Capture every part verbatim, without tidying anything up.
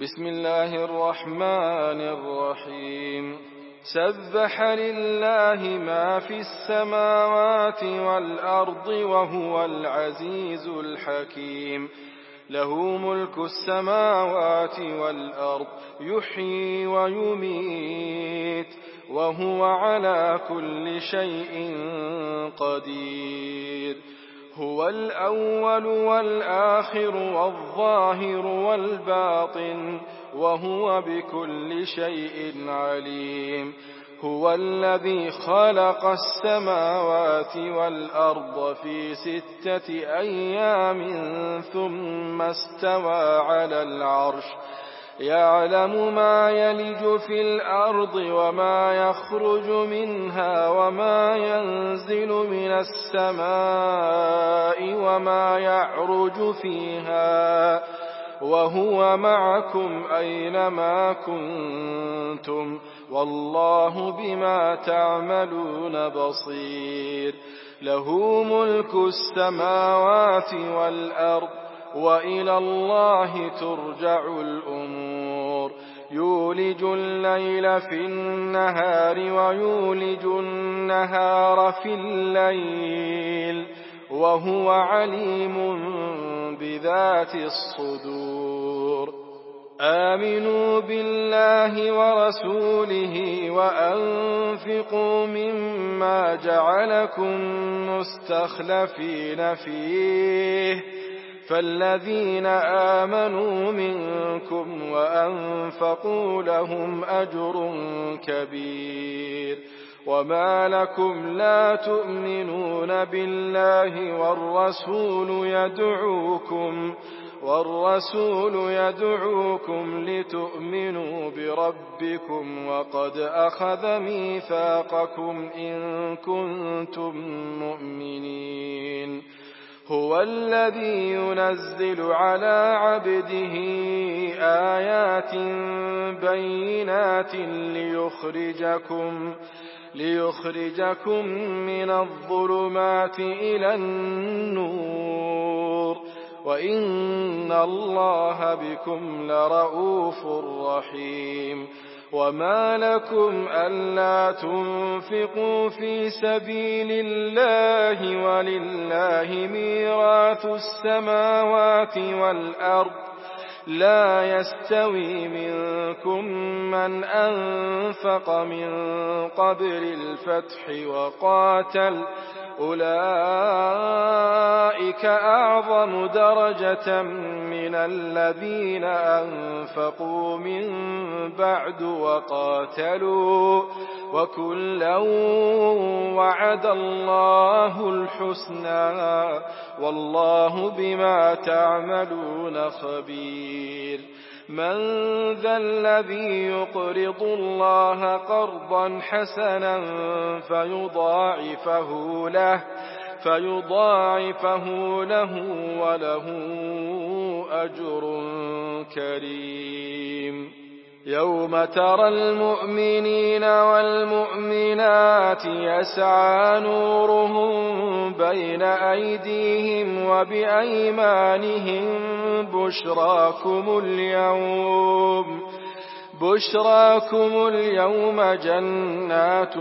بسم الله الرحمن الرحيم سبح لله ما في السماوات والأرض وهو العزيز الحكيم له ملك السماوات والأرض يحيي ويميت وهو على كل شيء قدير هو الأول والآخر والظاهر والباطن وهو بكل شيء عليم هو الذي خلق السماوات والأرض في ستة أيام ثم استوى على العرش يعلم ما يلج في الأرض وما يخرج منها وما ينزل من السماء وما يعرج فيها وهو معكم أينما كنتم والله بما تعملون بصير له ملك السماوات والأرض وإلى الله ترجع الأمور يولج الليل في النهار ويولج النهار في الليل وهو عليم بذات الصدور آمنوا بالله ورسوله وأنفقوا مما جعلكم مستخلفين فيه فالذين آمنوا منكم وأنفقوا لهم أجر كبير وما لكم لا تؤمنون بالله والرسول يدعوكم والرسول يدعوكم لتؤمنوا بربكم وقد أخذ ميثاقكم إن كنتم مؤمنين هو الذي ينزل على عبده آيات بينات ليخرجكم ليخرجكم من الظلمات إلى النور وإن الله بكم لرؤوف رحيم وما لكم ألا تنفقوا في سبيل الله ولله ميراث السماوات والأرض لا يستوي منكم من أنفق من قبل الفتح وقاتل أولئك أعظم درجة من الذين أنفقوا من بعد وقاتلوا وكلا وعد الله الحسنى والله بما تعملون خبير من ذا الذي يقرض الله قرضا حسنا فيضاعفه له فيضاعفه له وله أجر كريم يوم ترى المؤمنين والمؤمنات يسعى نورهم بين أيديهم وبأيمانهم بشراكم اليوم بشراكم اليوم جنات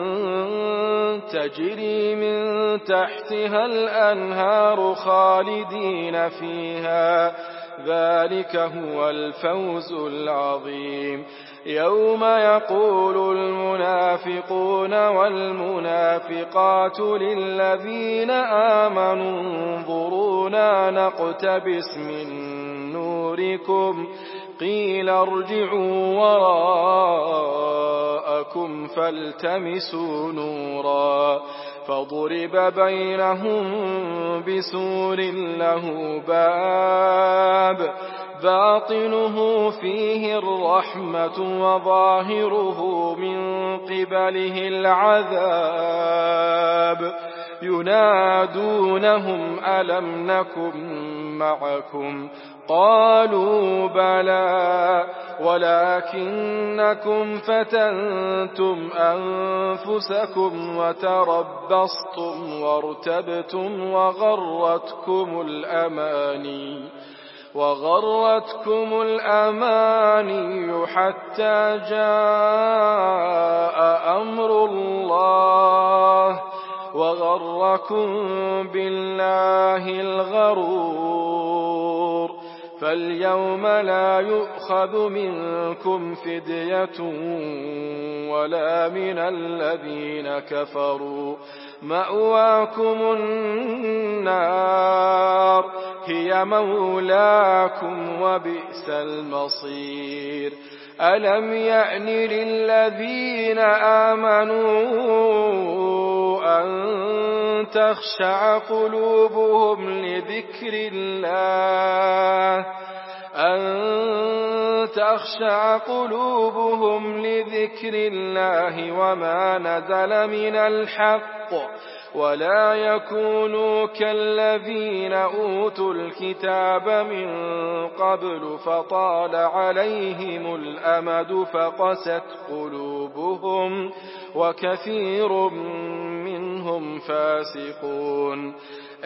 تجري من تحتها الأنهار خالدين فيها ذلك هو الفوز العظيم يوم يقول المنافقون والمنافقات للذين آمنوا انظرونا نقتبس من نوركم قيل ارجعوا وراءكم فالتمسوا نورا فضرب بينهم بسور له باب باطنه فيه الرحمة وظاهره من قبله العذاب ينادونهم ألم نكن معكم قالوا بلى ولكنكم فتنتم أنفسكم وتربصتم وارتبتم وغرتكم الأماني وغرتكم الأماني حتى جاء أمر الله وغركم بالله الغرور فاليوم لا يؤخذ منكم فدية ولا من الذين كفروا مأواكم النار هي مولاكم وبئس المصير ألم يأن للذين آمنوا أن تخشع قلوبهم لذكر الله أن تخشع قلوبهم لذكر الله وما نزل من الحق ولا يكونوا كالذين أوتوا الكتاب من قبل فطال عليهم الأمد فقست قلوبهم وكثير منهم فاسقون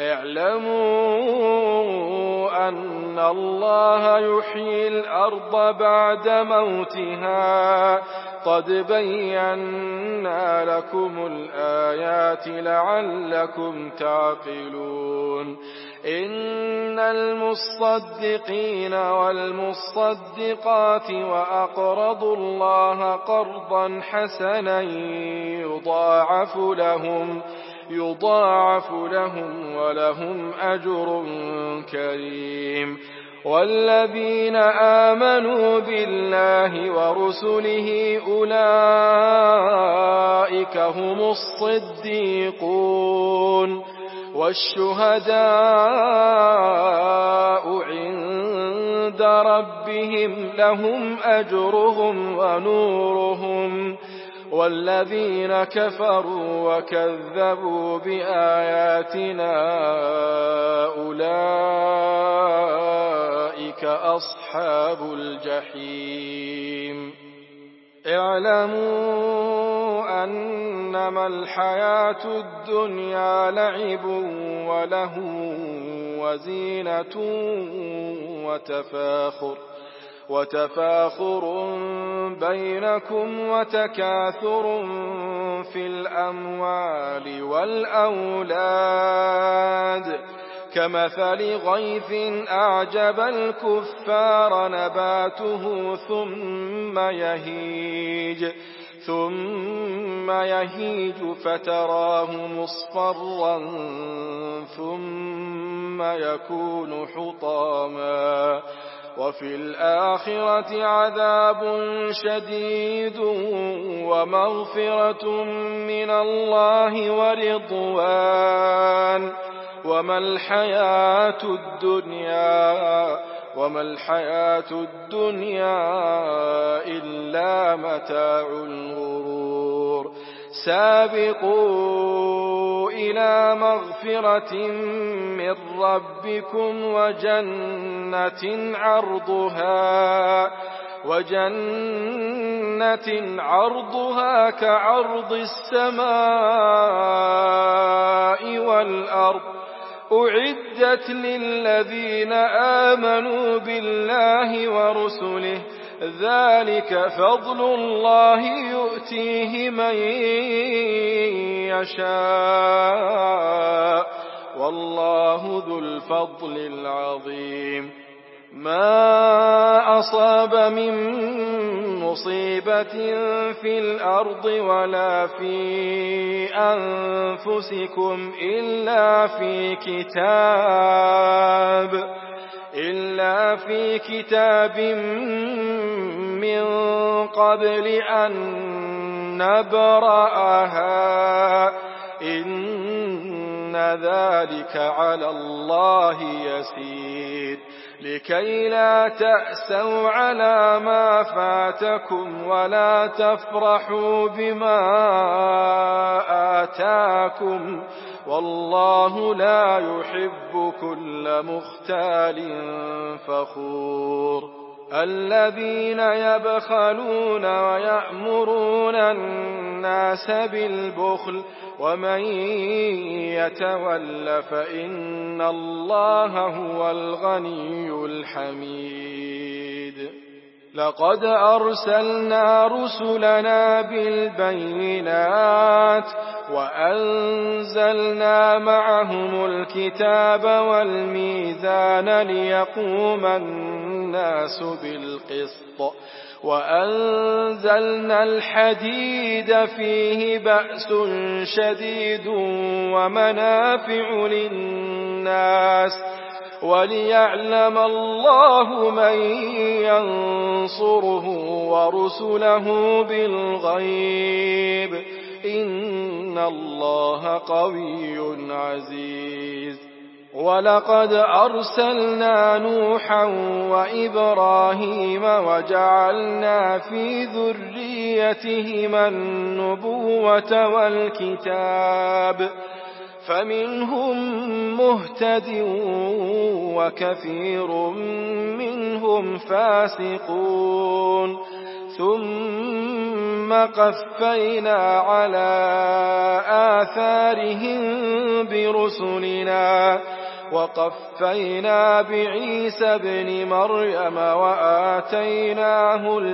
اعلموا أن الله يحيي الأرض بعد موتها قد بينا لكم الآيات لعلكم تعقلون إن المصدقين والمصدقات وأقرضوا الله قرضا حسنا يضاعف لهم يضاعف لهم ولهم أجر كريم والذين آمنوا بالله ورسله أولئك هم الصديقون والشهداء عند ربهم لهم أجرهم ونورهم والذين كفروا وكذبوا بآياتنا أولئك أصحاب الجحيم اعلموا أنما الحياة الدنيا لعب وله وزينة وتفاخر وتفاخر بينكم وتكاثر في الأموال والأولاد كمثل غيث أعجب الكفار نباته ثم يهيج ثم يهيج فتراه مصفرا ثم يكون حطاما وفي الآخرة عذاب شديد ومغفرة من الله ورضوان وما الحياة الدنيا وما الحياة الدنيا إلا متاع الغرور سابقوا إلى مغفرة من ربكم وجنة عرضها وجنة عرضها كعرض السماء والأرض أعدت للذين آمنوا بالله ورسله ذلك فضل الله يؤتيه من يشاء والله ذو الفضل العظيم ما أصاب من مصيبة في الأرض ولا في أنفسكم إلا في كتاب إلا في كتاب من قبل أن نبرأها إن ذلك على الله يسير لكي لا تأسوا على ما فاتكم ولا تفرحوا بما آتاكم والله لا يحب كل مختال فخور الذين يبخلون ويأمرون الناس بالبخل ومن يتول فإن الله هو الغني الحميد. لقد أرسلنا رسلنا بالبينات وأنزلنا معهم الكتاب والميزان ليقوم الناس بالقسط وأنزلنا الحديد فيه بأس شديد ومنافع للناس وليعلم الله من ينصره ورسله بالغيب إن الله قوي عزيز. ولقد أرسلنا نوحا وإبراهيم وجعلنا في ذريتهما النبوة والكتاب فمنهم مهتد وكثير منهم فاسقون ثم قفينا على آثارهم برسلنا وقفينا بعيسى ابن مريم وآتيناه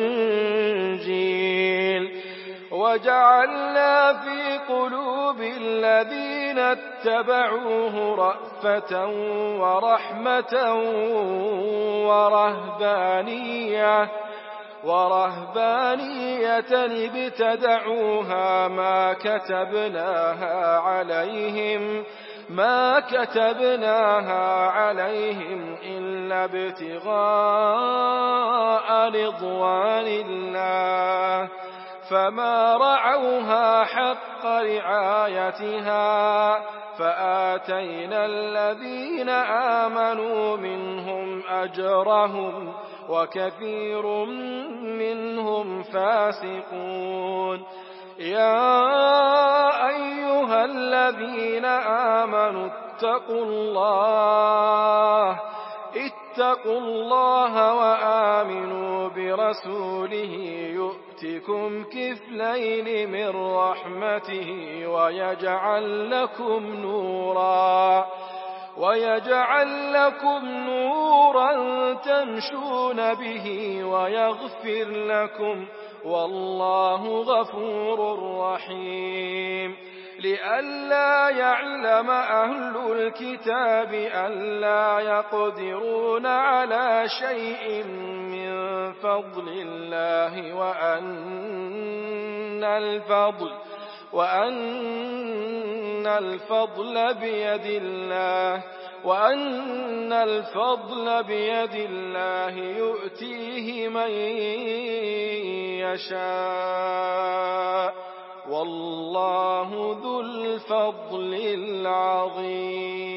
الإنجيل وجعلنا في قلوب الذين اتبعوه رأفة ورحمة ورهبانية ورهبانية ابتدعوها ما كتبناها عليهم ما كتبناها عليهم إلا ابتغاء رضوان الله فما رعوها حق رعايتها فآتينا الذين آمنوا منهم أجرهم وكثير منهم فاسقون. يا أيها الذين آمنوا اتقوا الله اتقوا الله وآمنوا برسوله يؤتكم كفلين من رحمته ويجعل لكم نورا ويجعل لكم نورا تمشون به ويغفر لكم والله غفور رحيم. لئلا يعلم أهل الكتاب ألا يقدرون على شيء من فضل الله وأن الفضل وأن الفضل بيد الله وأن الفضل بيد الله يؤتيه من يشاء والله ذو الفضل العظيم.